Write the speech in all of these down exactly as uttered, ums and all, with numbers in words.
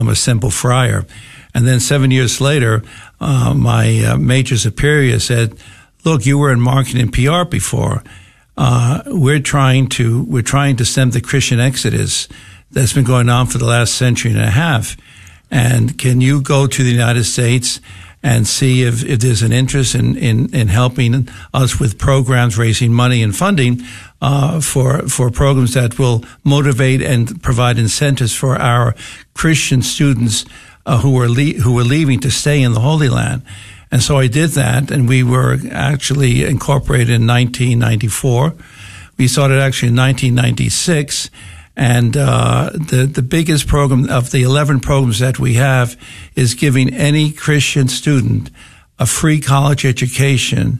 I'm a simple friar. And then seven years later, uh, my uh, major superior said, look, you were in marketing and P R before. Uh, we're trying to, we're trying to stem the Christian exodus that's been going on for the last century and a half. And can you go to the United States and see if, if there's an interest in, in, in helping us with programs, raising money and funding uh, for for programs that will motivate and provide incentives for our Christian students uh, who are le- who are leaving to stay in the Holy Land. And so I did that, and we were actually incorporated in nineteen ninety-four. We started actually in nineteen ninety-six. And uh the the biggest program of the eleven programs that we have is giving any Christian student a free college education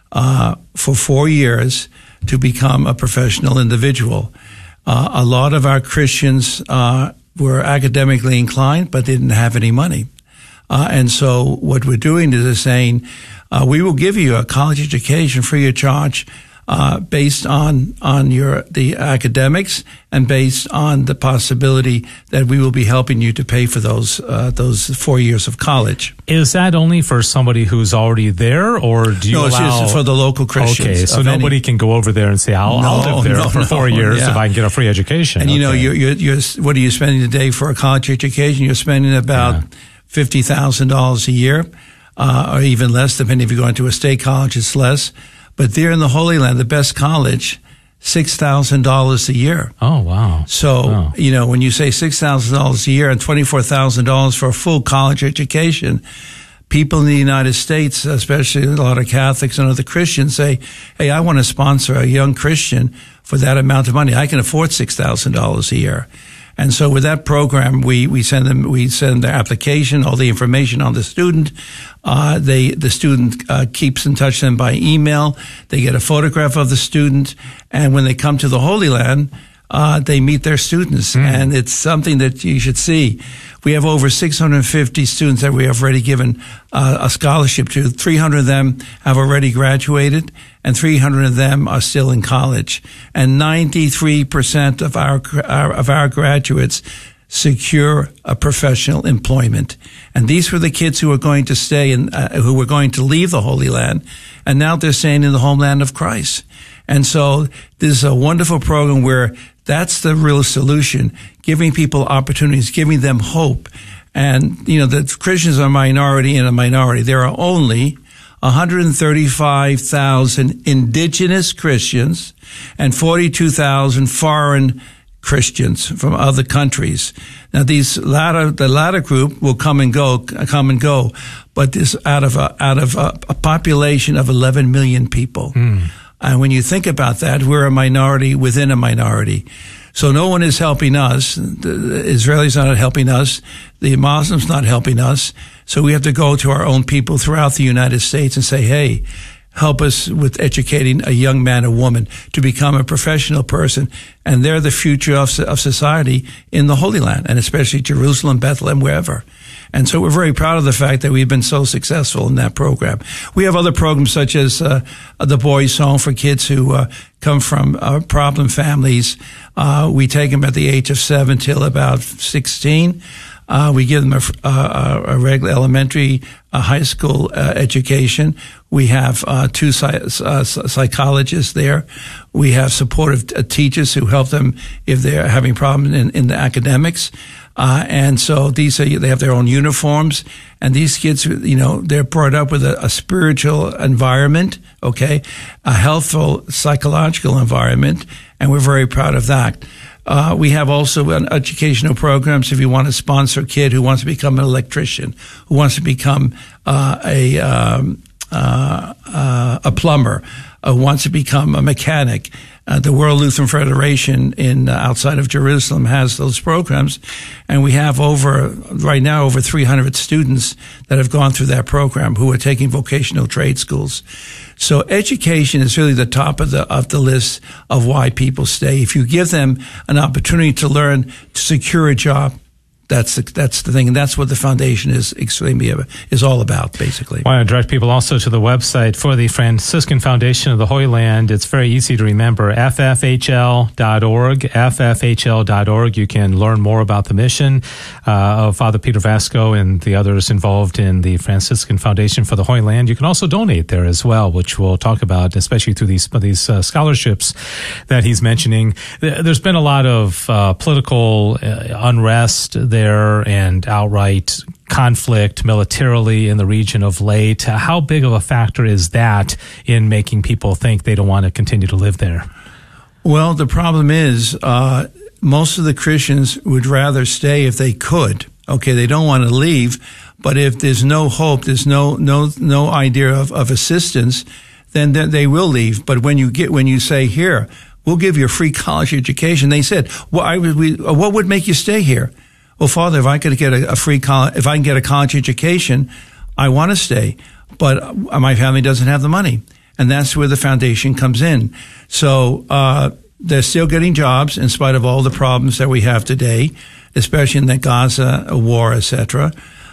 uh for four years to become a professional individual. Uh, a lot of our Christians uh were academically inclined, but didn't have any money. Uh and so what we're doing is saying, uh we will give you a college education free of charge, Uh, based on, on your, the academics and based on the possibility that we will be helping you to pay for those, uh, those four years of college. Is that only for somebody who's already there, or do you no, allow? No, it's just for the local Christians. Okay, so nobody any... can go over there and say, I'll, no, I'll live there no, for no, four years yeah. if I can get a free education. And okay. you know, you're, you're, you're, what are you spending a day for a college education? You're spending about yeah. fifty thousand dollars a year, uh, or even less, depending if you're going to a state college, it's less. But there in the Holy Land, the best college, six thousand dollars a year. Oh, wow. So, wow. you know, when you say six thousand dollars a year and twenty-four thousand dollars for a full college education, people in the United States, especially a lot of Catholics and other Christians, say, hey, I want to sponsor a young Christian for that amount of money. I can afford six thousand dollars a year. And so with that program, we, we send them, we send their application, all the information on the student. Uh, they, the student, uh, keeps in touch with them by email. They get a photograph of the student. And when they come to the Holy Land, uh, they meet their students. Mm. And it's something that you should see. We have over six hundred fifty students that we have already given uh, a scholarship to. three hundred of them have already graduated, and three hundred of them are still in college. And ninety-three percent of our, our of our graduates secure a professional employment. And these were the kids who were going to stay and uh, who were going to leave the Holy Land, and now they're staying in the homeland of Christ. And so this is a wonderful program where that's the real solution, giving people opportunities, giving them hope. And, you know, the Christians are a minority in a minority. There are only one hundred thirty-five thousand indigenous Christians and forty-two thousand foreign Christians from other countries. Now, these latter, the latter group will come and go, come and go, but this out of a, out of a, a population of eleven million people. Mm. And when you think about that, we're a minority within a minority. So no one is helping us. The Israelis are not helping us. The Muslims not helping us. So we have to go to our own people throughout the United States and say, hey, help us with educating a young man or woman to become a professional person. And they're the future of, of society in the Holy Land, and especially Jerusalem, Bethlehem, wherever. And so we're very proud of the fact that we've been so successful in that program. We have other programs such as uh, the Boys Home for kids who uh, come from uh, problem families. Uh, we take them at the age of seven till about sixteen. Uh, we give them a, a, a regular elementary, a high school uh, education. We have uh, two psych- uh, psychologists there. We have supportive uh, teachers who help them if they're having problems in, in the academics. Uh, and so these are, they have their own uniforms, and these kids, you know, they're brought up with a, a spiritual environment, okay, a healthful psychological environment, and we're very proud of that. Uh, we have also an educational programs if you want to sponsor a kid who wants to become an electrician, who wants to become uh, a um, uh, uh, a plumber, uh, wants to become a mechanic. Uh, the World Lutheran Federation in uh, outside of Jerusalem has those programs, and we have over right now over three hundred students that have gone through that program who are taking vocational trade schools. So education is really the top of the of the list of why people stay. If you give them an opportunity to learn to secure a job, That's the, that's the thing, and that's what the foundation is extremely is all about, basically. I want to direct people also to the website for the Franciscan Foundation of the Holy Land. It's very easy to remember, f f h l dot org, f f h l dot org. You can learn more about the mission uh, of Father Peter Vasco and the others involved in the Franciscan Foundation for the Holy Land. You can also donate there as well, which we'll talk about, especially through these these uh, scholarships that he's mentioning. There's been a lot of uh, political uh, unrest there. there and outright conflict militarily in the region of late. How big of a factor is that in making people think they don't want to continue to live there? Well, the problem is uh, most of the Christians would rather stay if they could. Okay, they don't want to leave, but if there's no hope, there's no no no idea of, of assistance, then they will leave. But when you get when you say, here, we'll give you a free college education, they said, well, I would, we, what would make you stay here? Well, Father, if I could get a, a free college, if I can get a college education, I want to stay, but my family doesn't have the money, and that's where the foundation comes in. So uh they're still getting jobs in spite of all the problems that we have today, especially in the Gaza war, et cetera.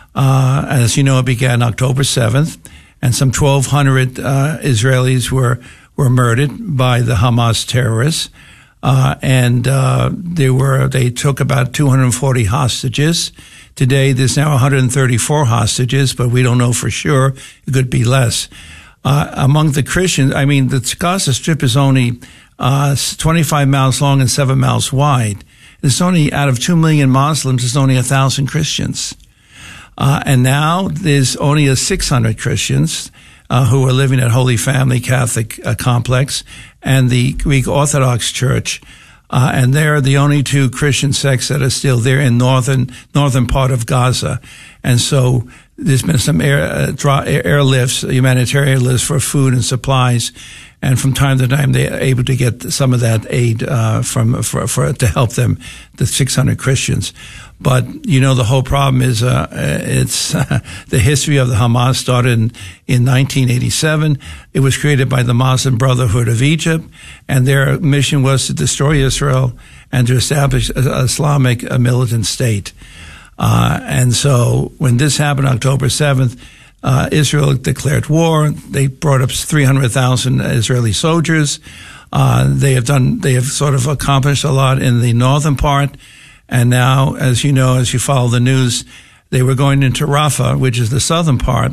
Uh, as you know, it began October seventh, and some twelve hundred uh, Israelis were were murdered by the Hamas terrorists. Uh, and, uh, they were, they took about two hundred forty hostages. Today, there's now one hundred thirty-four hostages, but we don't know for sure. It could be less. Uh, among the Christians, I mean, the Gaza Strip is only, uh, twenty-five miles long and seven miles wide. It's only, out of two million Muslims, there's only a thousand Christians. Uh, and now there's only a six hundred Christians. Uh, who are living at Holy Family Catholic uh, Complex and the Greek Orthodox Church. Uh, and they're the only two Christian sects that are still there in northern, northern part of Gaza. And so there's been some air, uh, draw, airlifts, humanitarian lifts for food and supplies. And from time to time, they're able to get some of that aid, uh, from, for, for, to help them, the six hundred Christians. But, you know, the whole problem is, uh, it's, uh, the history of the Hamas started in, in nineteen eighty-seven. It was created by the Muslim Brotherhood of Egypt, and their mission was to destroy Israel and to establish an Islamic a militant state. Uh, and so when this happened October seventh, uh, Israel declared war. They brought up three hundred thousand Israeli soldiers. Uh, they have done, they have sort of accomplished a lot in the northern part. And now, as you know, as you follow the news, they were going into Rafah, which is the southern part.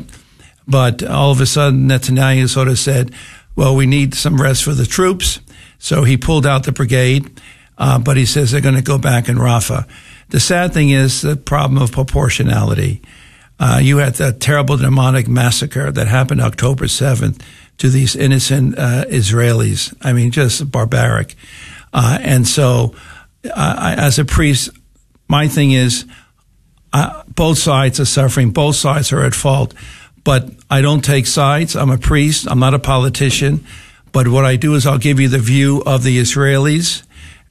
But all of a sudden, Netanyahu sort of said, well, we need some rest for the troops. So he pulled out the brigade, uh, but he says they're going to go back in Rafah. The sad thing is the problem of proportionality. Uh, you had that terrible demonic massacre that happened October seventh to these innocent uh, Israelis. I mean, just barbaric. Uh, and so, uh, as a priest, my thing is, uh, both sides are suffering. Both sides are at fault. But I don't take sides. I'm a priest. I'm not a politician. But what I do is I'll give you the view of the Israelis.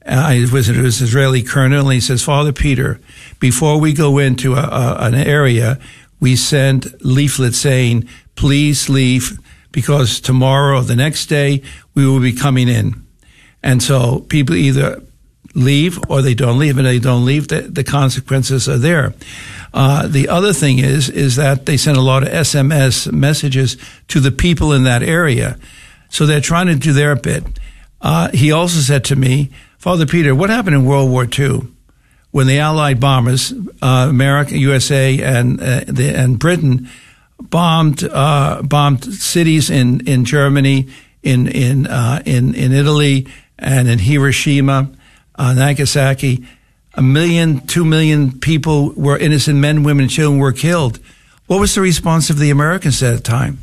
I visited an Israeli colonel, and he says, Father Peter, before we go into a, a, an area, we send leaflets saying, please leave, because tomorrow or the next day, we will be coming in. And so people either leave or they don't leave, and they don't leave, the, the consequences are there. Uh, the other thing is, is that they send a lot of S M S messages to the people in that area. So they're trying to do their bit. Uh, he also said to me, Father Peter, what happened in World War Two when the Allied bombers, uh, America, U S A, and uh, the, and Britain bombed uh, bombed cities in in Germany, in in uh, in in Italy, and in Hiroshima, uh, Nagasaki? A million, two million people were innocent men, women, and children were killed. What was the response of the Americans at the time?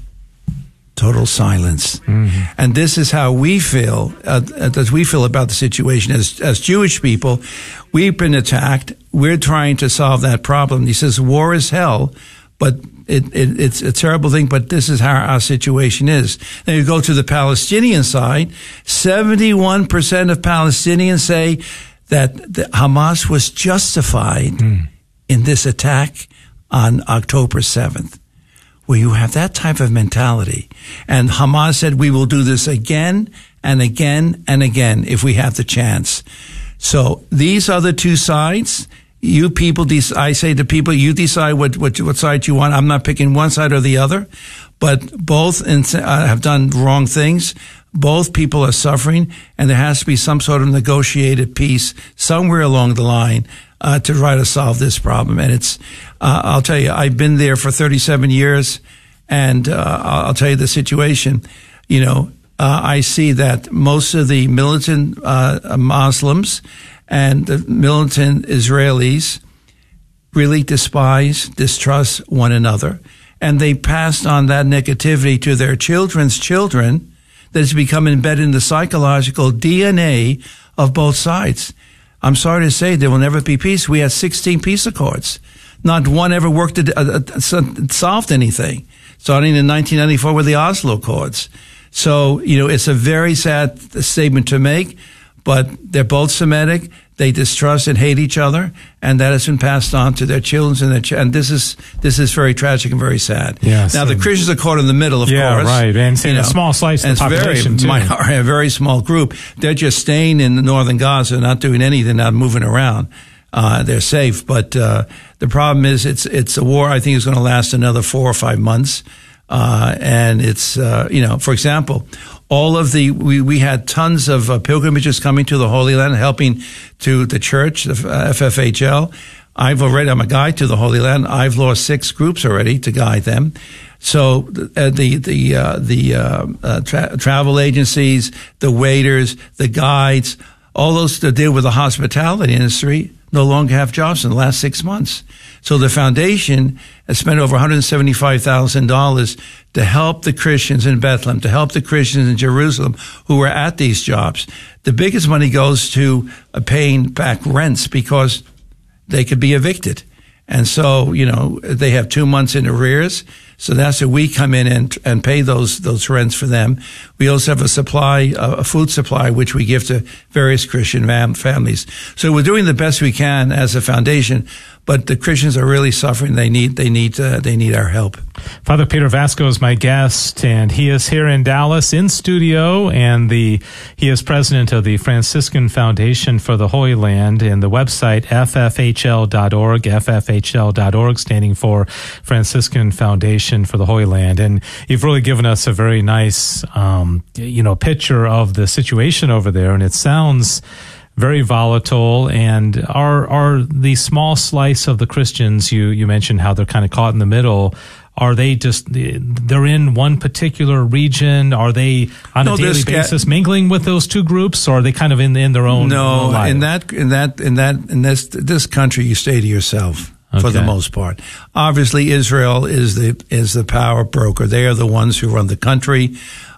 Total silence. Mm-hmm. And this is how we feel, uh, as we feel about the situation as, as Jewish people. We've been attacked. We're trying to solve that problem. He says, war is hell, but it, it, it's a terrible thing, but this is how our situation is. Then you go to the Palestinian side, seventy-one percent of Palestinians say that the Hamas was justified mm. in this attack on October seventh. Well, you have that type of mentality. And Hamas said, we will do this again and again and again if we have the chance. So these are the two sides. You people, I say to people, you decide what, what, what side you want. I'm not picking one side or the other, but both in, uh, have done wrong things. Both people are suffering, and there has to be some sort of negotiated peace somewhere along the line uh, to try to solve this problem. And it's, uh, I'll tell you, I've been there for thirty-seven years, and uh, I'll tell you the situation. You know, uh, I see that most of the militant uh, Muslims and the militant Israelis really despise, distrust one another, and they passed on that negativity to their children's children. That has become embedded in the psychological D N A of both sides. I'm sorry to say there will never be peace. We had sixteen peace accords. Not one ever worked to, uh, solved anything. Starting in nineteen ninety-four with the Oslo Accords. So, you know, it's a very sad statement to make, but they're both Semitic. They distrust and hate each other, and that has been passed on to their children, and, their ch- and this is this is very tragic and very sad. Yes, now, the Christians are caught in the middle, of yeah, course. Yeah, right, and, and a small slice of the population, it's very, too. A very small group. They're just staying in the northern Gaza, not doing anything, not moving around. Uh, they're safe, but uh, the problem is it's it's a war I think is going to last another four or five months. Uh, and it's, uh, you know, for example, all of the, we, we had tons of uh, pilgrimages coming to the Holy Land, helping to the church, the F F H L. I've already, I'm a guide to the Holy Land. I've lost six groups already to guide them. So uh, the, the, uh, the, uh, uh, tra- travel agencies, the waiters, the guides, all those that deal with the hospitality industry no longer have jobs in the last six months. So the foundation has spent over one hundred seventy-five thousand dollars to help the Christians in Bethlehem, to help the Christians in Jerusalem who were at these jobs. The biggest money goes to uh, paying back rents because they could be evicted. And so, you know, they have two months in arrears. So that's where we come in and and pay those those rents for them. We also have a supply, a food supply, which we give to various Christian fam- families. So we're doing the best we can as a foundation, but the Christians are really suffering. They need they need uh, they need our help. Father Peter Vasco is my guest, and he is here in Dallas in studio, and the he is president of the Franciscan Foundation for the Holy Land, and the website f f h l dot org, f f h l dot org, standing for Franciscan Foundation for the Holy Land. And you've really given us a very nice, um, you know, picture of the situation over there, and it sounds very volatile. And are are the small slice of the Christians, you you mentioned how they're kind of caught in the middle, are they just, they're in one particular region? Are they on no, a daily basis ga- mingling with those two groups, or are they kind of in in their own? No, life? in that in that in that in this this country, you stay to yourself. Okay. For the most part. Obviously, Israel is the is the power broker. They are the ones who run the country.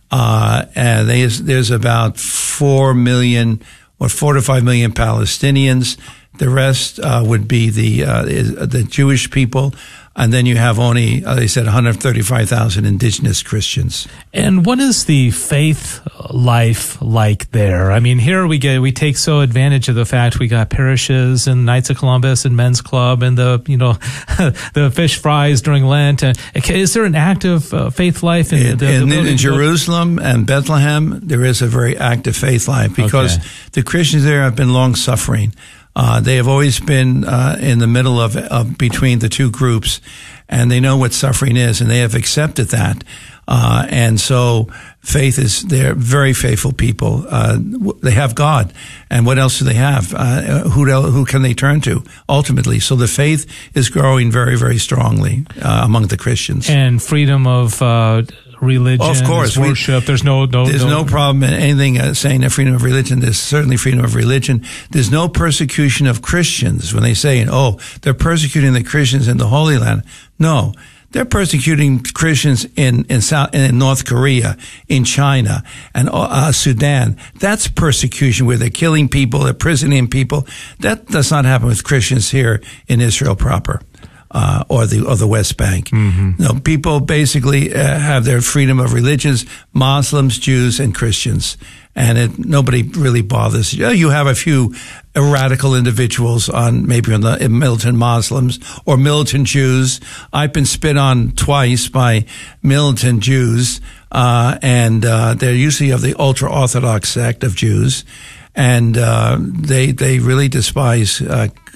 Uh, and they, there's about four million, or four to five million Palestinians. The rest uh, would be the uh, the Jewish people. And then you have only, uh, they said, one hundred thirty-five thousand indigenous Christians. And what is the faith life like there? I mean, here we get, we take so advantage of the fact we got parishes and Knights of Columbus and Men's Club and the, you know, the fish fries during Lent. And is there an active uh, faith life in, in, the, in, the in Jerusalem and Bethlehem? There is a very active faith life because okay. the Christians there have been long suffering. Uh, they have always been uh, in the middle of, of between the two groups, and they know what suffering is, and they have accepted that. Uh, and so faith is, they're very faithful people. Uh, they have God. And what else do they have? Uh, who, who can they turn to ultimately? So the faith is growing very, very strongly uh, among the Christians. And freedom of uh religion, of course, worship. We, there's no, no, there's no, no problem in anything uh, saying that freedom of religion. There's certainly freedom of religion. There's no persecution of Christians when they say, "Oh, they're persecuting the Christians in the Holy Land." No, they're persecuting Christians in in South in North Korea, in China, and uh, Sudan. That's persecution where they're killing people, they're imprisoning people. That does not happen with Christians here in Israel proper. Uh, or the or the West Bank. Mm-hmm. No, people basically uh, have their freedom of religions: Muslims, Jews, and Christians, and it, nobody really bothers. You have a few radical individuals on maybe on the militant Muslims or militant Jews. I've been spit on twice by militant Jews, uh, and uh, they're usually of the ultra Orthodox sect of Jews, and uh, they they really despise Uh,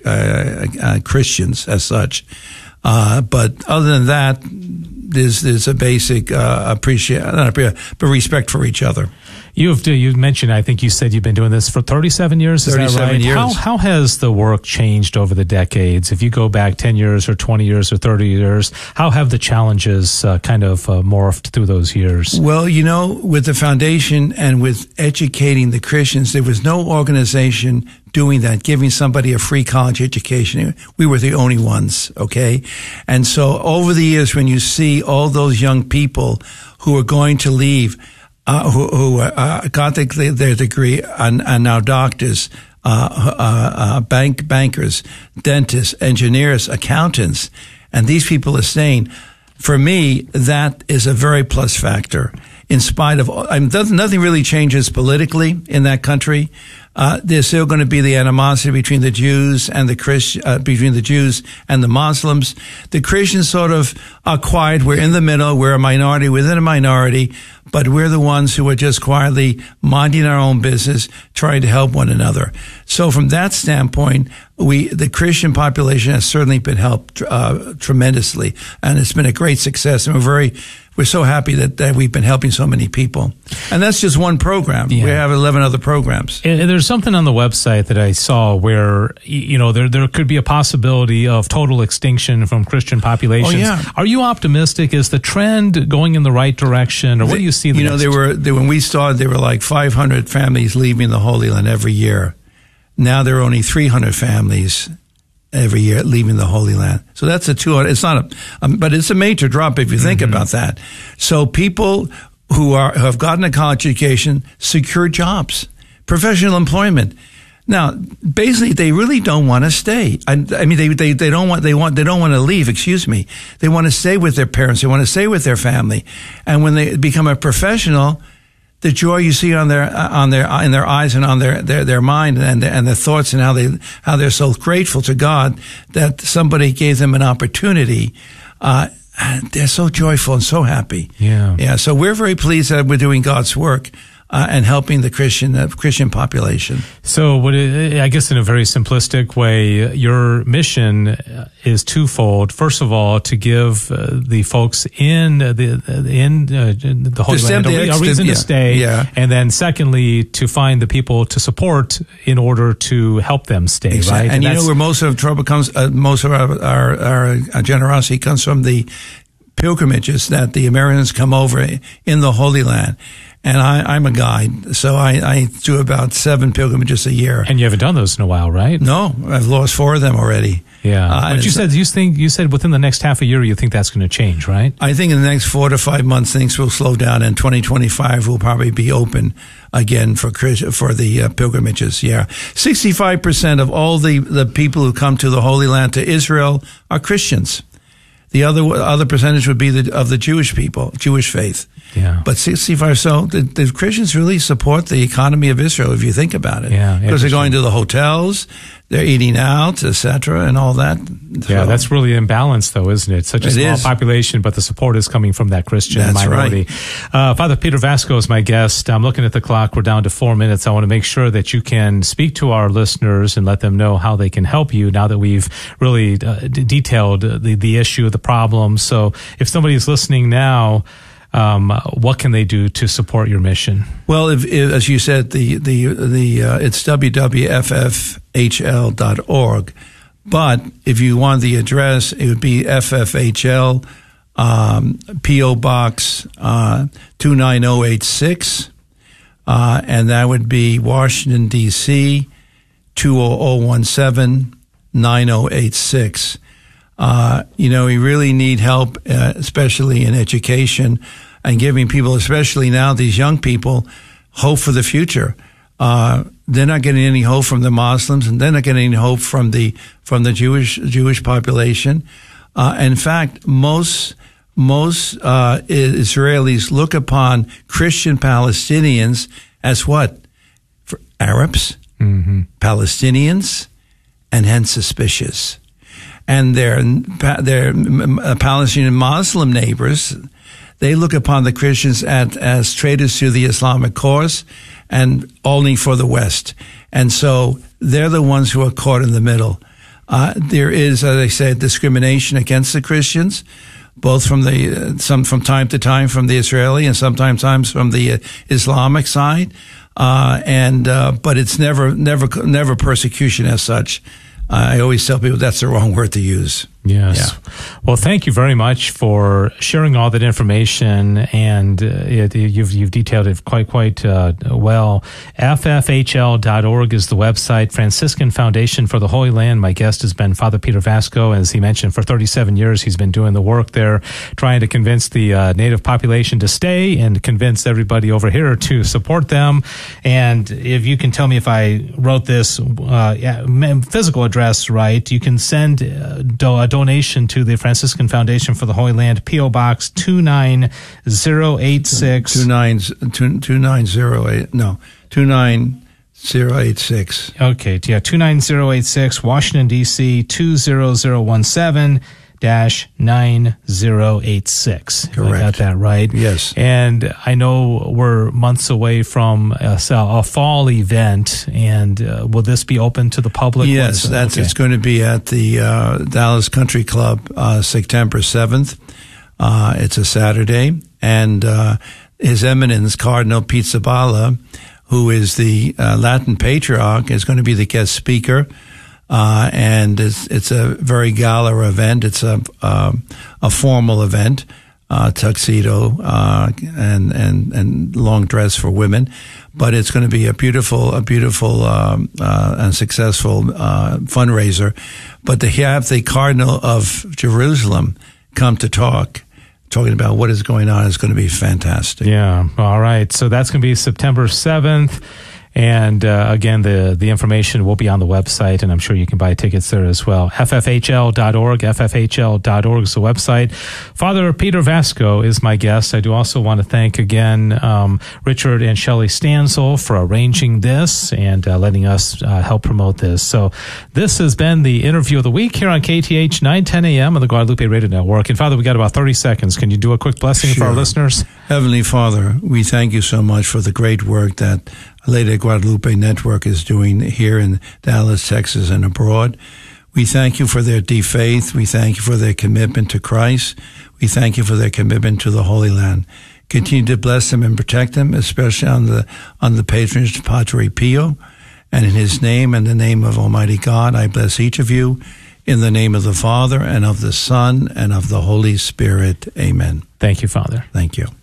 uh, uh, Christians as such. Uh, but other than that, there's there's a basic uh, appreciate, not appreciate, but respect for each other. You've you mentioned, I think you said you've been doing this for thirty-seven years. Is thirty-seven that right? years. How how has the work changed over the decades? If you go back ten years or twenty years or thirty years, how have the challenges uh, kind of uh, morphed through those years? Well, you know, with the foundation and with educating the Christians, there was no organization doing that, giving somebody a free college education. We were the only ones, okay? And so over the years, when you see all those young people who are going to leave, Uh, who, who uh, got the, their degree and are now doctors, uh, uh, uh, bank bankers, dentists, engineers, accountants, and these people are saying, for me, that is a very plus factor. In spite of, I mean, nothing really changes politically in that country. Uh, there's still going to be the animosity between the Jews and the Christ, uh, between the Jews and the Muslims. The Christians sort of are quiet. We're in the middle. We're a minority within a minority, but we're the ones who are just quietly minding our own business, trying to help one another. So from that standpoint, we, the Christian population has certainly been helped, uh, tremendously, and it's been a great success. And we're very, we're so happy that, that we've been helping so many people. And that's just one program. Yeah. We have eleven other programs. And there's something on the website that I saw where, you know, there there could be a possibility of total extinction from Christian populations. Oh, yeah. Are you optimistic? Is the trend going in the right direction? Or what the, do you see? The you know, there were, there, when we started, there were like five hundred families leaving the Holy Land every year. Now there are only three hundred families every year leaving the Holy Land. So that's a two hundred, it's not a, um, but it's a major drop if you think mm-hmm. about that. So people who are, who have gotten a college education, secure jobs, professional employment. Now, basically, they really don't want to stay. I, I mean, they, they, they don't want, they want, they don't want to leave, excuse me. They want to stay with their parents. They want to stay with their family. And when they become a professional, the joy you see on their, on their, in their eyes and on their, their, their mind and their, and their thoughts and how they, how they're so grateful to God that somebody gave them an opportunity, uh, they're so joyful and so happy. Yeah. Yeah. So we're very pleased that we're doing God's work. Uh, and helping the Christian uh, Christian population. So, what it, I guess in a very simplistic way, your mission is twofold. First of all, to give uh, the folks in the in uh, the Holy Land a, a reason yeah, to stay, yeah. and then secondly, to find the people to support in order to help them stay. Exactly. Right, and, and you know where most of trouble comes, uh, most of our, our our generosity comes from the pilgrimages that the Americans come over in the Holy Land. And I, I'm a guide, so I, I do about seven pilgrimages a year. And you haven't done those in a while, right? No, I've lost four of them already. Yeah, uh, but you said you think you said within the next half a year you think that's going to change, right? I think in the next four to five months things will slow down, and twenty twenty-five will probably be open again for for the uh, pilgrimages. Yeah, sixty-five percent of all the the people who come to the Holy Land, to Israel, are Christians. The other other percentage would be the, of the Jewish people, Jewish faith. Yeah. But sixty-five, so the, the Christians really support the economy of Israel, if you think about it. Yeah. Because they're going to the hotels, they're eating out, et cetera, and all that. So, yeah, that's really imbalanced, though, isn't it? Such a it small is. population, but the support is coming from that Christian that's minority. Right. Uh, Father Peter Vasco is my guest. I'm looking at the clock. We're down to four minutes. I want to make sure that you can speak to our listeners and let them know how they can help you now that we've really uh, d- detailed the, the issue, the problem. So if somebody is listening now, Um, what can they do to support your mission? Well, if, if, as you said, the the the uh, it's w w w dot f f h l dot org. But if you want the address, it would be F F H L, um, P O Box uh, two nine zero eight six, uh, and that would be Washington D C two zero zero one seven nine zero eight six. Uh, you know, we really need help, uh, especially in education and giving people, especially now, these young people, hope for the future. Uh, they're not getting any hope from the Muslims, and they're not getting any hope from the, from the Jewish, Jewish population. Uh, in fact, most, most, uh, Israelis look upon Christian Palestinians as what? For Arabs, mm-hmm. Palestinians, and hence suspicious. And their their Palestinian Muslim neighbors, they look upon the Christians at, as traitors to the Islamic cause and only for the West. And so they're the ones who are caught in the middle. Uh, there is, as I said, discrimination against the Christians, both from the uh, some from time to time from the Israeli and sometimes times from the uh, Islamic side, uh, and uh, but it's never never never persecution as such. Uh, I always tell people that's the wrong word to use. Yes. Yeah. Well, thank you very much for sharing all that information, and uh, it, you've you've detailed it quite quite uh, well. F F H L dot org is the website. Franciscan Foundation for the Holy Land. My guest has been Father Peter Vasco. As he mentioned, for thirty-seven years he's been doing the work there, trying to convince the uh, native population to stay and convince everybody over here to support them. And if you can tell me if I wrote this uh, physical address right, you can send uh, do- a donation to the Franciscan Foundation for the Holy Land, P O. Box two nine zero eight six. Two nine two two nine zero eight. No, two nine zero eight six. Okay, yeah, two nine zero eight six, Washington D C two zero zero one seven. Dash nine zero eight six. Correct. I got that right. Yes. And I know we're months away from a, a fall event, and uh, will this be open to the public? Yes, that's okay. It's going to be at the uh, Dallas Country Club uh, September seventh. Uh, it's a Saturday, and uh, His Eminence Cardinal Pete Zabala, who is the uh, Latin Patriarch, is going to be the guest speaker. Uh, and it's, it's a very gala event. It's a, uh, a formal event, uh, tuxedo, uh, and, and, and long dress for women. But it's going to be a beautiful, a beautiful, um, uh, and successful, uh, fundraiser. But to have the Cardinal of Jerusalem come to talk, talking about what is going on, is going to be fantastic. Yeah. All right. So that's going to be September seventh. And uh, again, the, the information will be on the website, and I'm sure you can buy tickets there as well. F F H L dot org, F F H L dot org is the website. Father Peter Vasco is my guest. I do also want to thank again um, Richard and Shelley Stansel for arranging this and uh, letting us uh, help promote this. So this has been the interview of the week here on K T H nine ten a.m. on the Guadalupe Radio Network. And Father, we got about thirty seconds. Can you do a quick blessing Sure. for our listeners? Heavenly Father, we thank you so much for the great work that Lady Guadalupe Network is doing here in Dallas, Texas, and abroad. We thank you for their deep faith. We thank you for their commitment to Christ. We thank you for their commitment to the Holy Land. Continue to bless them and protect them, especially on the on the patronage of Padre Pio. And in his name and the name of Almighty God, I bless each of you in the name of the Father and of the Son and of the Holy Spirit. Amen. Thank you, Father. Thank you.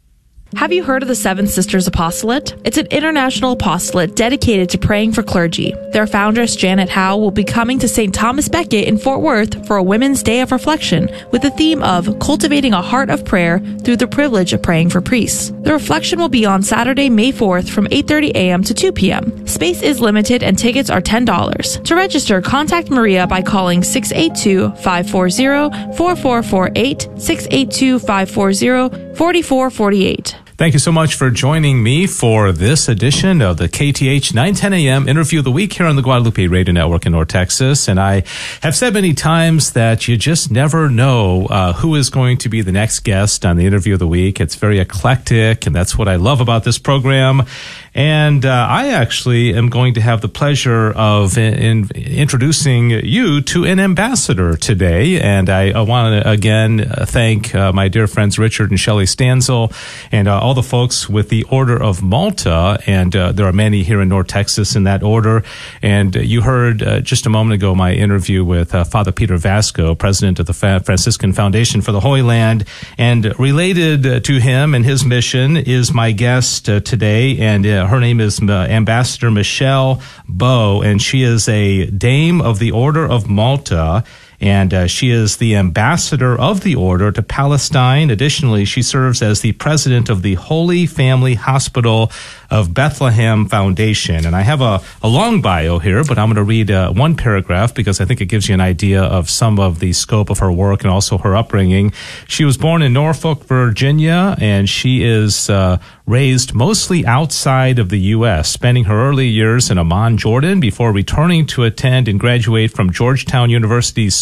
Have you heard of the Seven Sisters Apostolate? It's an international apostolate dedicated to praying for clergy. Their foundress, Janet Howe, will be coming to Saint Thomas Becket in Fort Worth for a Women's Day of Reflection with the theme of Cultivating a Heart of Prayer through the Privilege of Praying for Priests. The reflection will be on Saturday, May fourth from eight thirty a.m. to two p.m. Space is limited and tickets are ten dollars. To register, contact Maria by calling six eight two, five four zero, four four four eight, six eight two, five four zero, four four four eight. Thank you so much for joining me for this edition of the K T H nine ten a.m. Interview of the Week here on the Guadalupe Radio Network in North Texas. And I have said many times that you just never know uh, who is going to be the next guest on the Interview of the Week. It's very eclectic, and that's what I love about this program. And uh, I actually am going to have the pleasure of in, in introducing you to an ambassador today. And I, I want to again thank uh, my dear friends Richard and Shelley Stansel and uh, all the folks with the Order of Malta. And uh, there are many here in North Texas in that order. And uh, you heard uh, just a moment ago my interview with uh, Father Peter Vasco, president of the Franciscan Foundation for the Holy Land. And related uh, to him and his mission is my guest uh, today. And uh, her name is uh, Ambassador Michelle Bowe, and she is a Dame of the Order of Malta, and uh, she is the ambassador of the order to Palestine. Additionally, she serves as the president of the Holy Family Hospital of Bethlehem Foundation. And I have a, a long bio here, but I'm going to read uh, one paragraph because I think it gives you an idea of some of the scope of her work and also her upbringing. She was born in Norfolk, Virginia, and she is uh, raised mostly outside of the U S, spending her early years in Amman, Jordan, before returning to attend and graduate from Georgetown University's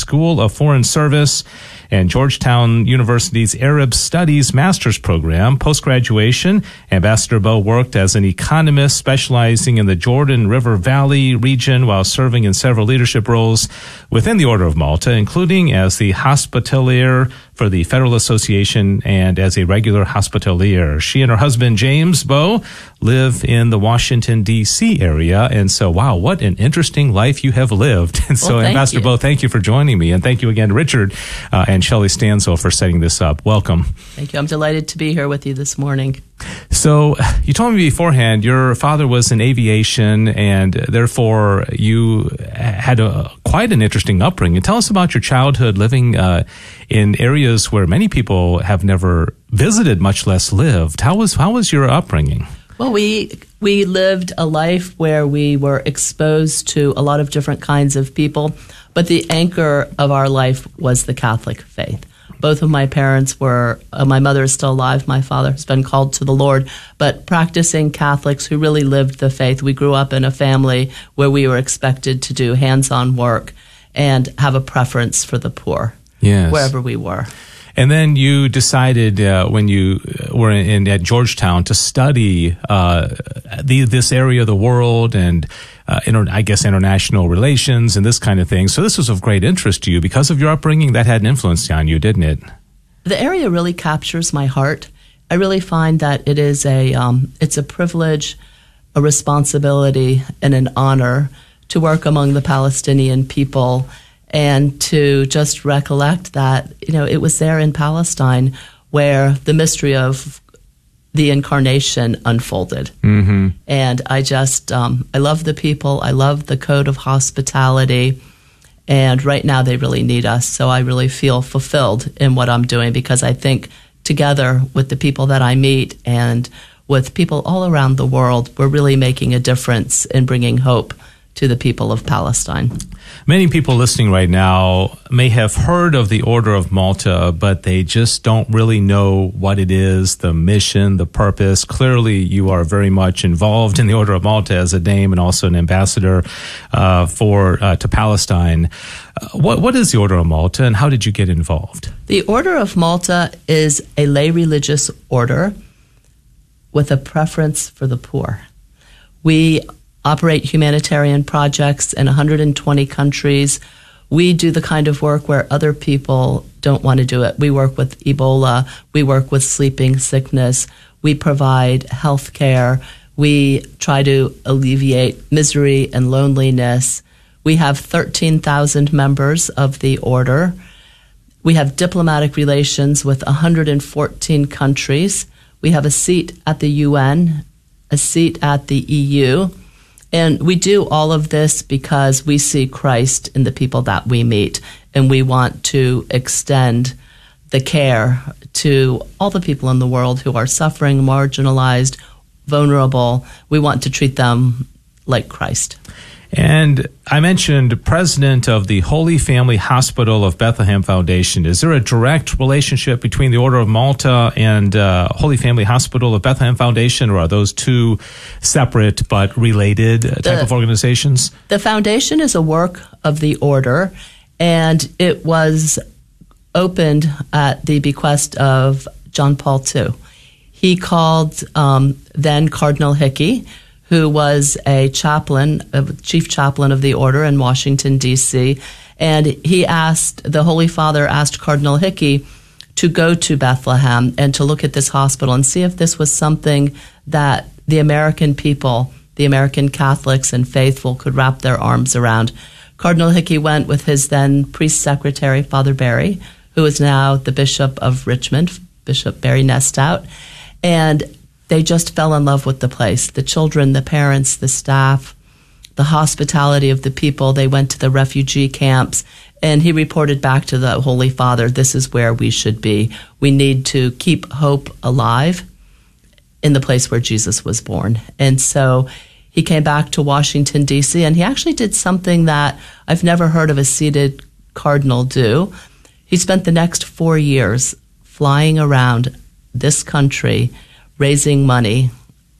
School of Foreign Service and Georgetown University's Arab Studies Master's Program. Post-graduation, Ambassador Bowe worked as an economist specializing in the Jordan River Valley region while serving in several leadership roles within the Order of Malta, including as the Hospitalier for the Federal Association and as a regular Hospitalier. She and her husband, James Bowe, live in the Washington, D C area. And so, wow, what an interesting life you have lived. And so, well, Ambassador you. Bowe, thank you for joining me. And thank you again, Richard uh, and Shelley Stanzel, for setting this up. Welcome. Thank you. I'm delighted to be here with you this morning. So you told me beforehand your father was in aviation, and therefore you had a quite an interesting upbringing. Tell us about your childhood living uh, in areas where many people have never visited, much less lived. How was how was your upbringing? Well, we we lived a life where we were exposed to a lot of different kinds of people, but the anchor of our life was the Catholic faith. Both of my parents were, uh, my mother is still alive, my father has been called to the Lord, but practicing Catholics who really lived the faith. We grew up in a family where we were expected to do hands-on work and have a preference for the poor, yes, wherever we were. And then you decided uh, when you were in, at Georgetown to study uh, the, this area of the world and, uh, inter, I guess, international relations and this kind of thing. So this was of great interest to you. Because of your upbringing, that had an influence on you, didn't it? The area really captures my heart. I really find that it is a um, it's a privilege, a responsibility, and an honor to work among the Palestinian people, and to just recollect that, you know, it was there in Palestine where the mystery of the incarnation unfolded. Mm-hmm. And I just, um, I love the people. I love the code of hospitality. And right now they really need us. So I really feel fulfilled in what I'm doing, because I think together with the people that I meet and with people all around the world, we're really making a difference in bringing hope to the people of Palestine. Many people listening right now may have heard of the Order of Malta, but they just don't really know what it is, the mission, the purpose. Clearly, you are very much involved in the Order of Malta as a dame and also an ambassador uh, for uh, to Palestine. Uh, what what is the Order of Malta, and how did you get involved? The Order of Malta is a lay religious order with a preference for the poor. We operate humanitarian projects in one hundred twenty countries. We do the kind of work where other people don't want to do it. We work with Ebola. We work with sleeping sickness. We provide health care. We try to alleviate misery and loneliness. We have thirteen thousand members of the order. We have diplomatic relations with one hundred fourteen countries. We have a seat at the U N, a seat at the E U. And we do all of this because we see Christ in the people that we meet, and we want to extend the care to all the people in the world who are suffering, marginalized, vulnerable. We want to treat them like Christ. And I mentioned president of the Holy Family Hospital of Bethlehem Foundation. Is there a direct relationship between the Order of Malta and uh, Holy Family Hospital of Bethlehem Foundation, or are those two separate but related type the, of organizations? The foundation is a work of the order, and it was opened at the bequest of John Paul the Second. He called um, then Cardinal Hickey, who was a chaplain, a chief chaplain of the order in Washington, D C, and he asked, the Holy Father asked Cardinal Hickey to go to Bethlehem and to look at this hospital and see if this was something that the American people, the American Catholics and faithful, could wrap their arms around. Cardinal Hickey went with his then priest secretary, Father Barry, who is now the Bishop of Richmond, Bishop Barry Nestout, and they just fell in love with the place. The children, the parents, the staff, the hospitality of the people. They went to the refugee camps, and he reported back to the Holy Father, this is where we should be. We need to keep hope alive in the place where Jesus was born. And so he came back to Washington, D C, and he actually did something that I've never heard of a seated cardinal do. He spent the next four years flying around this country raising money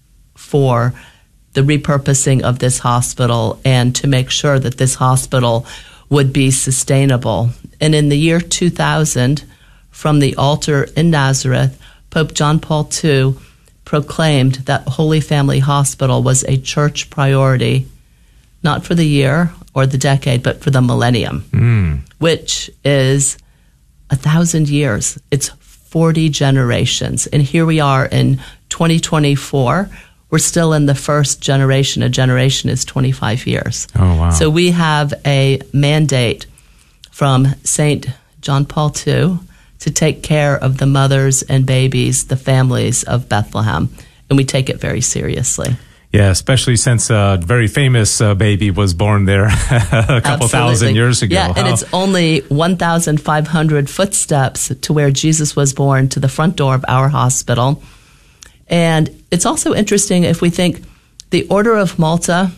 for the repurposing of this hospital and to make sure that this hospital would be sustainable. And in the year two thousand, from the altar in Nazareth, Pope John Paul the Second proclaimed that Holy Family Hospital was a church priority, not for the year or the decade, but for the millennium, mm. which is a thousand years. It's forty generations. And here we are in twenty twenty-four. We're still in the first generation. A generation is twenty-five years. Oh, wow. So we have a mandate from Saint John Paul the Second to take care of the mothers and babies, the families of Bethlehem. And we take it very seriously. Yeah, especially since a very famous uh, baby was born there a couple Absolutely. thousand years ago. Yeah, and How? it's only one thousand five hundred footsteps to where Jesus was born, to the front door of our hospital. And it's also interesting if we think the Order of Malta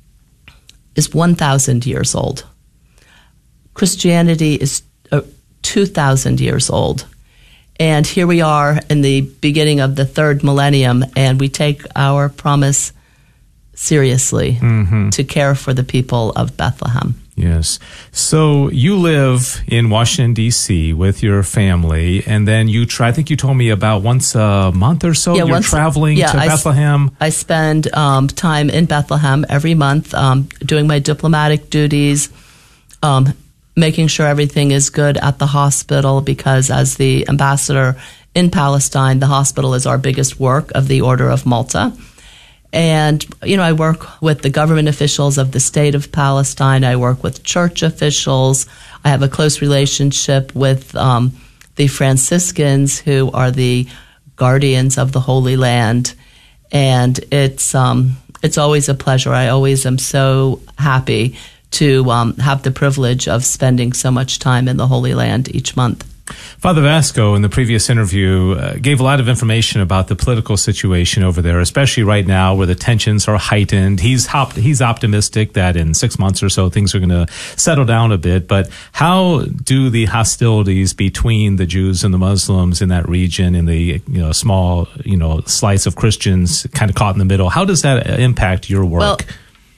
is one thousand years old. Christianity is uh, two thousand years old. And here we are in the beginning of the third millennium, and we take our promise seriously mm-hmm. to care for the people of Bethlehem. Yes. So you live in Washington, D C with your family, and then you try, I think you told me about once a month or so, yeah, you're once, traveling yeah, to I Bethlehem. S- I spend um, time in Bethlehem every month um, doing my diplomatic duties, um, making sure everything is good at the hospital, because as the ambassador in Palestine, the hospital is our biggest work of the Order of Malta. And, you know, I work with the government officials of the state of Palestine. I work with church officials. I have a close relationship with um, the Franciscans, who are the guardians of the Holy Land. And it's um, it's always a pleasure. I always am so happy to um, have the privilege of spending so much time in the Holy Land each month. Father Vasco, in the previous interview, uh, gave a lot of information about the political situation over there, especially right now where the tensions are heightened. He's hop- he's optimistic that in six months or so things are going to settle down a bit. But how do the hostilities between the Jews and the Muslims in that region, in the you know small you know slice of Christians kind of caught in the middle, how does that impact your work? Well,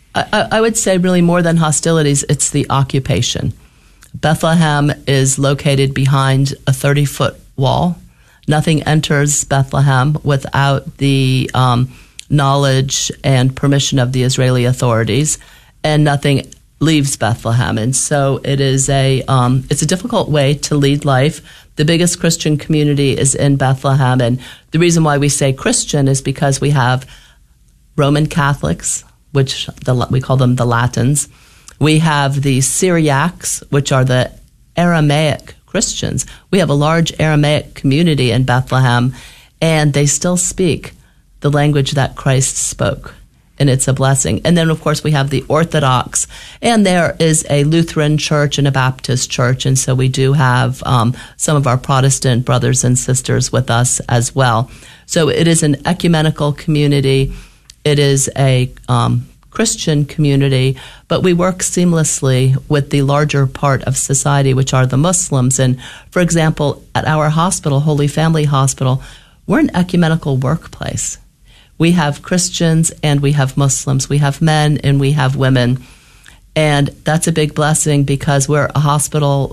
I, I would say really more than hostilities, it's the occupation. Bethlehem is located behind a thirty-foot wall. Nothing enters Bethlehem without the um, knowledge and permission of the Israeli authorities, and nothing leaves Bethlehem. And so it is a um, it's a difficult way to lead life. The biggest Christian community is in Bethlehem, and the reason why we say Christian is because we have Roman Catholics, which the, we call them the Latins. We have the Syriacs, which are the Aramaic Christians. We have a large Aramaic community in Bethlehem, and they still speak the language that Christ spoke, and it's a blessing. And then, of course, we have the Orthodox, and there is a Lutheran church and a Baptist church, and so we do have um, some of our Protestant brothers and sisters with us as well. So it is an ecumenical community. It is a um, Christian community, but we work seamlessly with the larger part of society, which are the Muslims. And for example, at our hospital, Holy Family Hospital, we're an ecumenical workplace. We have Christians and we have Muslims. We have men and we have women. And that's a big blessing because we're a hospital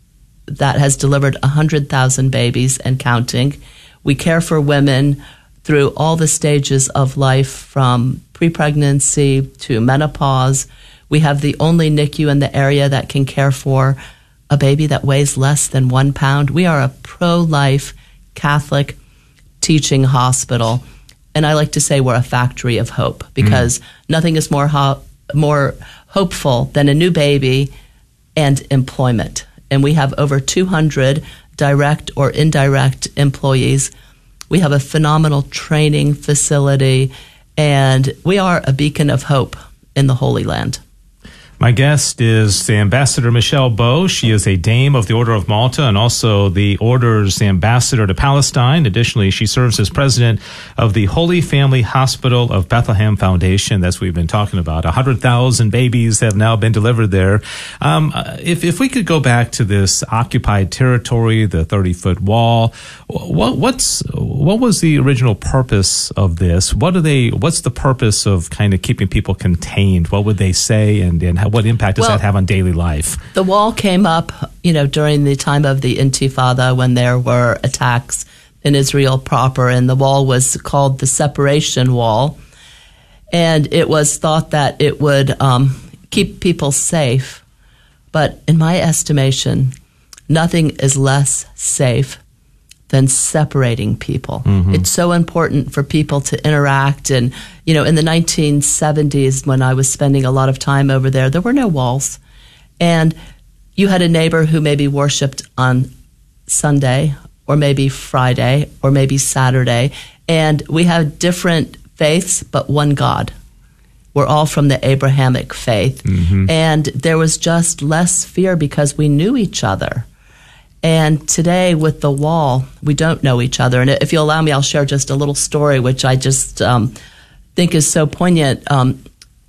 that has delivered one hundred thousand babies and counting. We care for women through all the stages of life, from pre-pregnancy to menopause. We have the only N I C U in the area that can care for a baby that weighs less than one pound. We are a pro-life Catholic teaching hospital. And I like to say we're a factory of hope, because mm. nothing is more ho- more hopeful than a new baby and employment. And we have over two hundred direct or indirect employees. We have a phenomenal training facility, and we are a beacon of hope in the Holy Land. My guest is Ambassador Michelle Bowe. She is a Dame of the Order of Malta and also the Order's ambassador to Palestine. Additionally, she serves as president of the Holy Family Hospital of Bethlehem Foundation. That's what we've been talking about. one hundred thousand babies have now been delivered there. Um, if, if we could go back to this occupied territory, the thirty-foot wall, what, what's what was the original purpose of this? What are they? What's the purpose of kind of keeping people contained? What would they say, and, and how, what impact does Well, that have on daily life? The wall came up, you know, during the time of the Intifada when there were attacks in Israel proper, and the wall was called the Separation Wall. And it was thought that it would um, keep people safe. But in my estimation, nothing is less safe than separating people. Mm-hmm. It's so important for people to interact. And, you know, in the nineteen seventies, when I was spending a lot of time over there, there were no walls. And you had a neighbor who maybe worshipped on Sunday or maybe Friday or maybe Saturday. And we had different faiths, but one God. We're all from the Abrahamic faith. Mm-hmm. And there was just less fear because we knew each other. And today with the wall, we don't know each other. And if you'll allow me, I'll share just a little story, which I just um, think is so poignant. Um,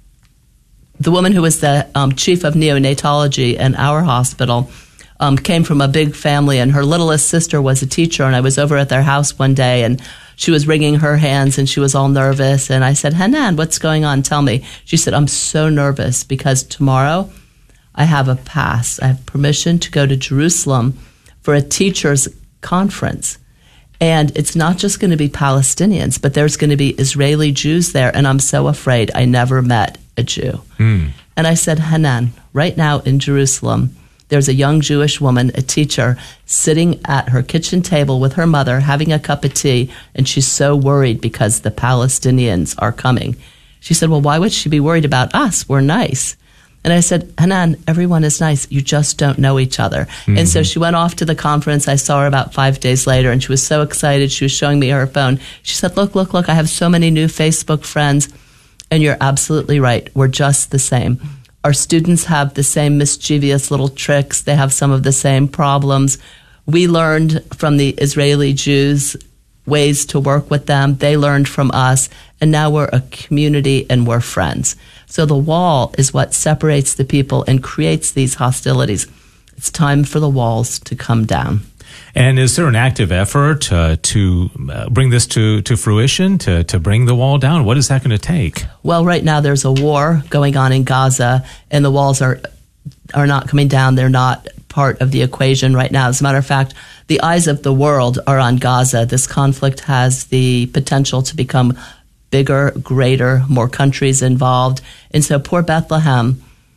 the woman who was the um, chief of neonatology in our hospital um, came from a big family, and her littlest sister was a teacher. And I was over at their house one day, and she was wringing her hands, and she was all nervous. And I said, Hanan, what's going on? Tell me. She said, I'm so nervous because tomorrow I have a pass. I have permission to go to Jerusalem for a teachers' conference. And it's not just going to be Palestinians, but there's going to be Israeli Jews there. And I'm so afraid. I never met a Jew. Mm. And I said, Hanan, right now in Jerusalem, there's a young Jewish woman, a teacher, sitting at her kitchen table with her mother, having a cup of tea, and she's so worried because the Palestinians are coming. She said, well, why would she be worried about us? We're nice. And I said, Hanan, everyone is nice. You just don't know each other. Mm-hmm. And so she went off to the conference. I saw her about five days later, and she was so excited. She was showing me her phone. She said, look, look, look, I have so many new Facebook friends. And you're absolutely right. We're just the same. Our students have the same mischievous little tricks. They have some of the same problems. We learned from the Israeli Jews ways to work with them. They learned from us. And now we're a community and we're friends. So the wall is what separates the people and creates these hostilities. It's time for the walls to come down. And is there an active effort uh, to uh, bring this to, to fruition, to, to bring the wall down? What is that going to take? Well, right now there's a war going on in Gaza, and the walls are are not coming down. They're not part of the equation right now. As a matter of fact, the eyes of the world are on Gaza. This conflict has the potential to become bigger, greater, more countries involved. And so poor Bethlehem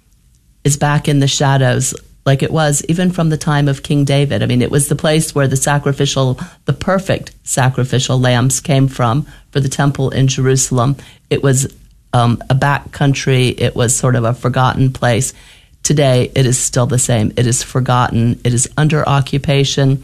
is back in the shadows like it was even from the time of King David. I mean, it was the place where the sacrificial, the perfect sacrificial lambs came from for the temple in Jerusalem. It was um, a back country. It was sort of a forgotten place. Today, it is still the same. It is forgotten. It is under occupation.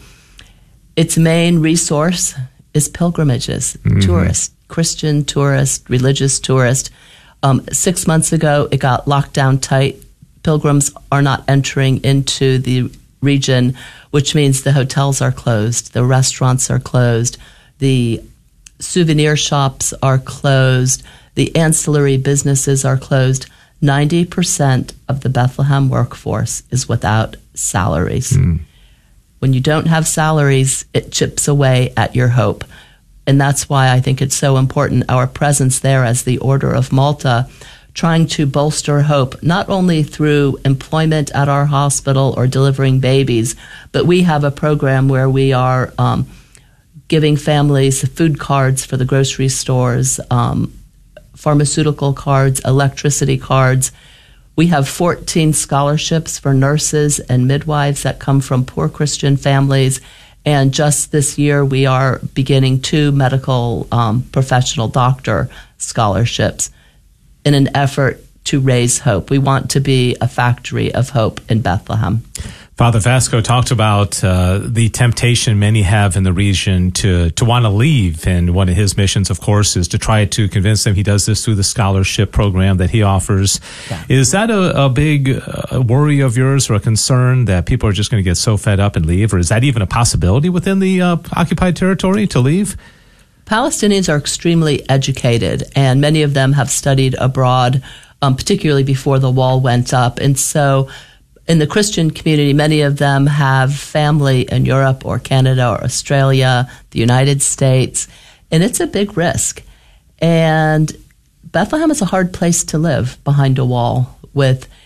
Its main resource is pilgrimages, mm-hmm. tourists, Christian tourists, religious tourists. Um, six months ago, it got locked down tight. Pilgrims are not entering into the region, which means the hotels are closed, the restaurants are closed, the souvenir shops are closed, the ancillary businesses are closed. ninety percent of the Bethlehem workforce is without salaries. Mm. When you don't have salaries, it chips away at your hope. And that's why I think it's so important, our presence there as the Order of Malta, trying to bolster hope, not only through employment at our hospital or delivering babies, but we have a program where we are um, giving families food cards for the grocery stores, um, pharmaceutical cards, electricity cards. We have fourteen scholarships for nurses and midwives that come from poor Christian families. And just this year, we are beginning two medical um, professional doctor scholarships in an effort to raise hope. We want to be a factory of hope in Bethlehem. Father Vasco talked about uh, the temptation many have in the region to, to want to leave. And one of his missions, of course, is to try to convince them. He does this through the scholarship program that he offers. Yeah. Is that a, a big uh, worry of yours or a concern that people are just going to get so fed up and leave? Or is that even a possibility within the uh, occupied territory to leave? Palestinians are extremely educated, and many of them have studied abroad, um, particularly before the wall went up. And so in the Christian community, many of them have family in Europe or Canada or Australia, the United States, and it's a big risk. And Bethlehem is a hard place to live behind a wall with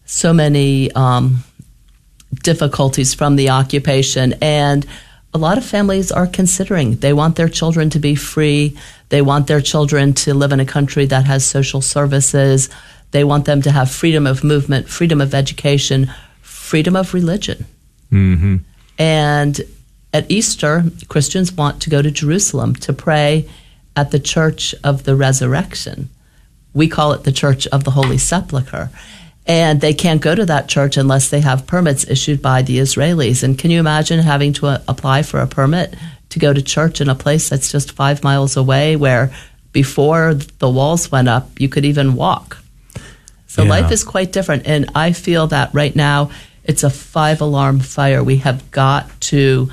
so many um, difficulties from the occupation. And a lot of families are considering. They want their children to be free. They want their children to live in a country that has social services. They want them to have freedom of movement, freedom of education, freedom of religion. Mm-hmm. And at Easter, Christians want to go to Jerusalem to pray at the Church of the Resurrection. We call it the Church of the Holy Sepulchre. And they can't go to that church unless they have permits issued by the Israelis. And can you imagine having to uh, apply for a permit to go to church in a place that's just five miles away, where before the walls went up, you could even walk? So yeah. Life is quite different. And I feel that right now it's a five-alarm fire. We have got to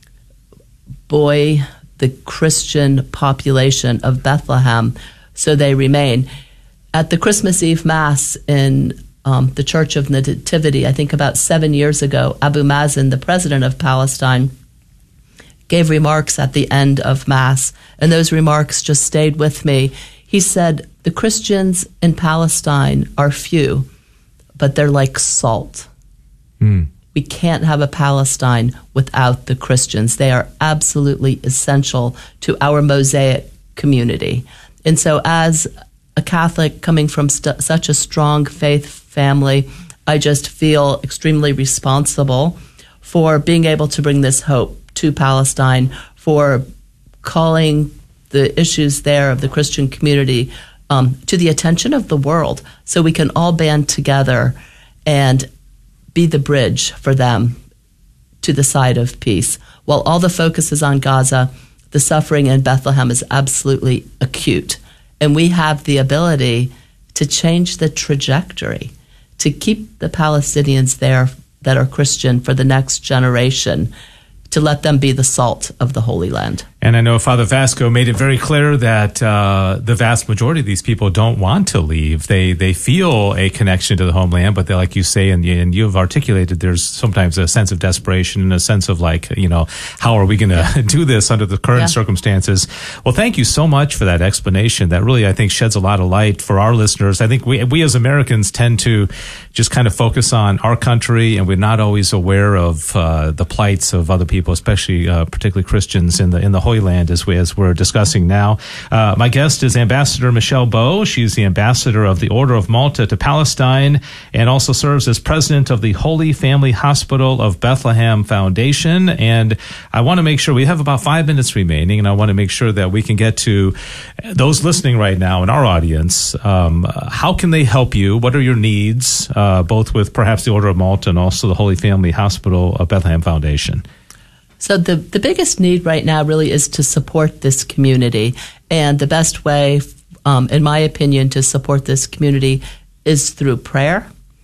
buoy the Christian population of Bethlehem so they remain. At the Christmas Eve Mass in um, the Church of Nativity, I think about seven years ago, Abu Mazen, the president of Palestine, gave remarks at the end of Mass, and those remarks just stayed with me. He said, the Christians in Palestine are few, but they're like salt. Mm. We can't have a Palestine without the Christians. They are absolutely essential to our Mosaic community. And so as a Catholic coming from st- such a strong faith family, I just feel extremely responsible for being able to bring this hope to Palestine, for calling the issues there of the Christian community um, to the attention of the world, so we can all band together and be the bridge for them to the side of peace. While all the focus is on Gaza, the suffering in Bethlehem is absolutely acute. And we have the ability to change the trajectory, to keep the Palestinians there that are Christian for the next generation, to let them be the salt of the Holy Land. And I know Father Vasco made it very clear that uh, the vast majority of these people don't want to leave. They they feel a connection to the homeland, but they, like you say, and, and you've articulated, there's sometimes a sense of desperation and a sense of like, you know, how are we going to do this under the current yeah. circumstances? Well, thank you so much for that explanation. That really, I think, sheds a lot of light for our listeners. I think we we as Americans tend to just kind of focus on our country, and we're not always aware of uh, the plights of other people, especially uh, particularly Christians in the in the Holy Land, as, we, as we're discussing now. Uh, my guest is Ambassador Michelle Bow. She's the ambassador of the Order of Malta to Palestine and also serves as president of the Holy Family Hospital of Bethlehem Foundation. And I want to make sure we have about five minutes remaining, and I want to make sure that we can get to those listening right now in our audience. Um, how can they help you? What are your needs, uh, both with perhaps the Order of Malta and also the Holy Family Hospital of Bethlehem Foundation? So the, the biggest need right now really is to support this community. And the best way, um, in my opinion, to support this community is through prayer,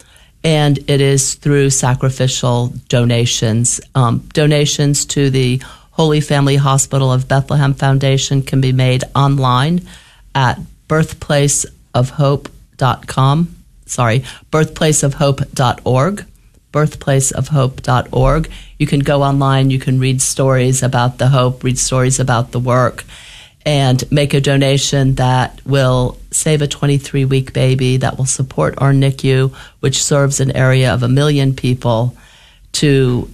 and it is through sacrificial donations. Um, donations to the Holy Family Hospital of Bethlehem Foundation can be made online at birthplace of hope dot com. Sorry, birthplace of hope dot org. birthplace of hope dot org. You can go online, you can read stories about the hope, read stories about the work, and make a donation that will save a twenty-three week baby, that will support our N I C U, which serves an area of a million people, to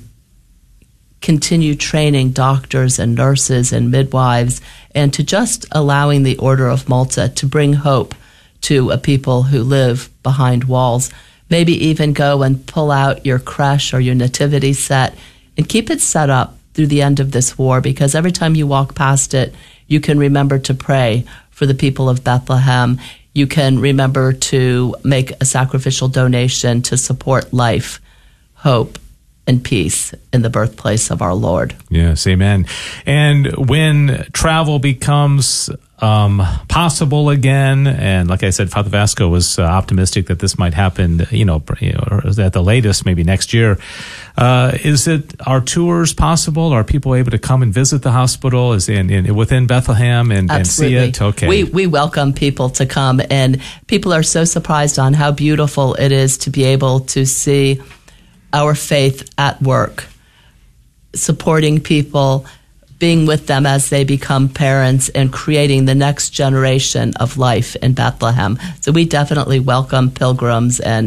continue training doctors and nurses and midwives, and to just allowing the Order of Malta to bring hope to a people who live behind walls. Maybe even go and pull out your creche or your nativity set and keep it set up through the end of this war, because every time you walk past it, you can remember to pray for the people of Bethlehem. You can remember to make a sacrificial donation to support life, hope, and peace in the birthplace of our Lord. Yes, amen. And when travel becomes um, possible again, and like I said, Father Vasco was uh, optimistic that this might happen, you know, at the latest, maybe next year. Uh, is it, are tours possible? Are people able to come and visit the hospital? Is in, in within Bethlehem and, and see it? Okay. We we welcome people to come, and people are so surprised on how beautiful it is to be able to see our faith at work, supporting people, being with them as they become parents, and creating the next generation of life in Bethlehem. So we definitely welcome pilgrims and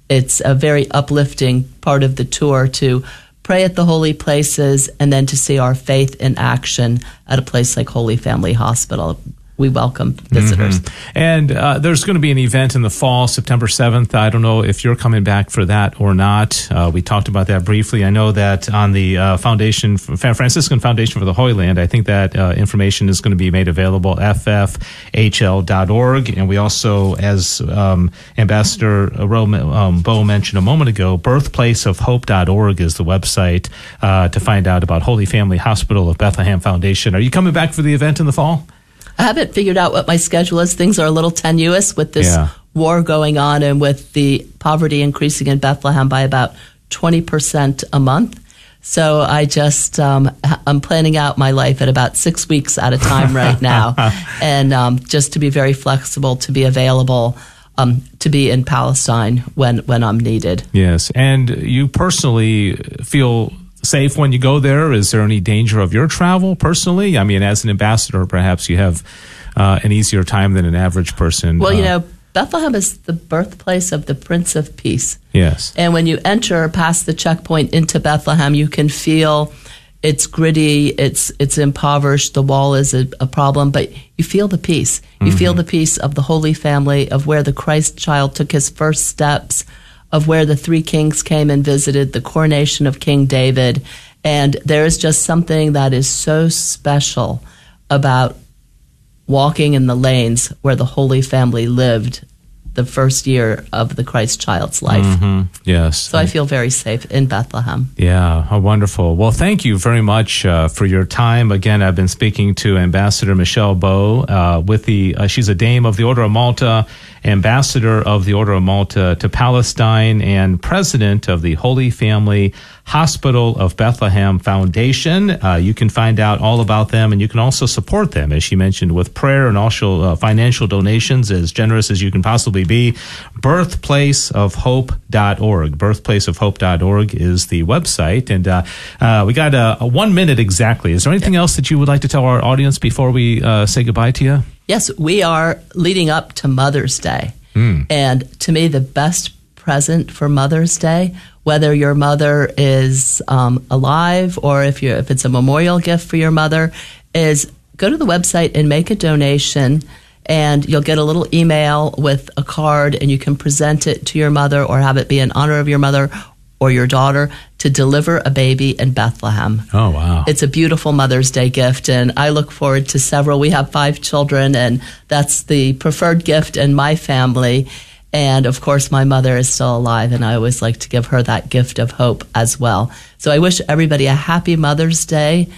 it's a very uplifting part of the tour to pray at the holy places and then to see our faith in action at a place like Holy Family Hospital. We welcome visitors. Mm-hmm. And uh, there's going to be an event in the fall, September seventh. I don't know if you're coming back for that or not. Uh, we talked about that briefly. I know that on the uh, Foundation, Franciscan Foundation for the Holy Land, I think that uh, information is going to be made available, F F H L dot org. And we also, as um, Ambassador um, Bo mentioned a moment ago, birthplace of hope dot org is the website uh, to find out about Holy Family Hospital of Bethlehem Foundation. Are you coming back for the event in the fall? I haven't figured out what my schedule is. Things are a little tenuous with this yeah. war going on and with the poverty increasing in Bethlehem by about twenty percent a month. So I just, um, I'm planning out my life at about six weeks at a time right now. and um, just to be very flexible, to be available, um, to be in Palestine when, when I'm needed. Yes. And you personally feel safe when you go there? Is there any danger of your travel personally? I mean, as an ambassador, perhaps you have uh, an easier time than an average person. Well, uh, you know, Bethlehem is the birthplace of the Prince of Peace. Yes. And when you enter past the checkpoint into Bethlehem, you can feel it's gritty, it's it's impoverished, the wall is a, a problem, but you feel the peace. You mm-hmm. feel the peace of the Holy Family, of where the Christ child took his first steps, of where the three kings came and visited, the coronation of King David. And there is just something that is so special about walking in the lanes where the Holy Family lived the first year of the Christ child's life. Mm-hmm. Yes. So I feel very safe in Bethlehem. Yeah, oh, wonderful. Well, thank you very much uh, for your time. Again, I've been speaking to Ambassador Michelle Bo uh, with the, uh, she's a Dame of the Order of Malta, Ambassador of the Order of Malta to Palestine, and President of the Holy Family Hospital of Bethlehem Foundation. Uh, you can find out all about them, and you can also support them, as she mentioned, with prayer and also uh, financial donations, as generous as you can possibly be. birthplace of hope dot org. birthplace of hope dot org is the website. And uh, uh, we got uh, a one minute exactly. Is there anything else that you would like to tell our audience before we uh, say goodbye to you? Yes, we are leading up to Mother's Day. Mm. And to me, the best present for Mother's Day, whether your mother is um, alive or if you if it's a memorial gift for your mother, is go to the website and make a donation, and you'll get a little email with a card, and you can present it to your mother or have it be in honor of your mother or your daughter to deliver a baby in Bethlehem. Oh, wow. It's a beautiful Mother's Day gift, and I look forward to several. We have five children, and that's the preferred gift in my family. And, of course, my mother is still alive, and I always like to give her that gift of hope as well. So I wish everybody a happy Mother's Day.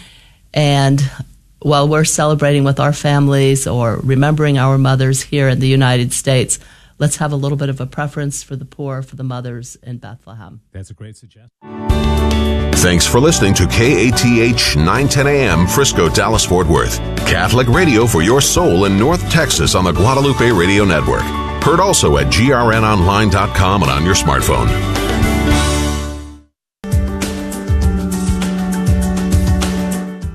And while we're celebrating with our families or remembering our mothers here in the United States, let's have a little bit of a preference for the poor, for the mothers in Bethlehem. That's a great suggestion. Thanks for listening to K A T H nine ten A M Frisco, Dallas, Fort Worth. Catholic radio for your soul in North Texas on the Guadalupe Radio Network. Heard also at G R N online dot com and on your smartphone.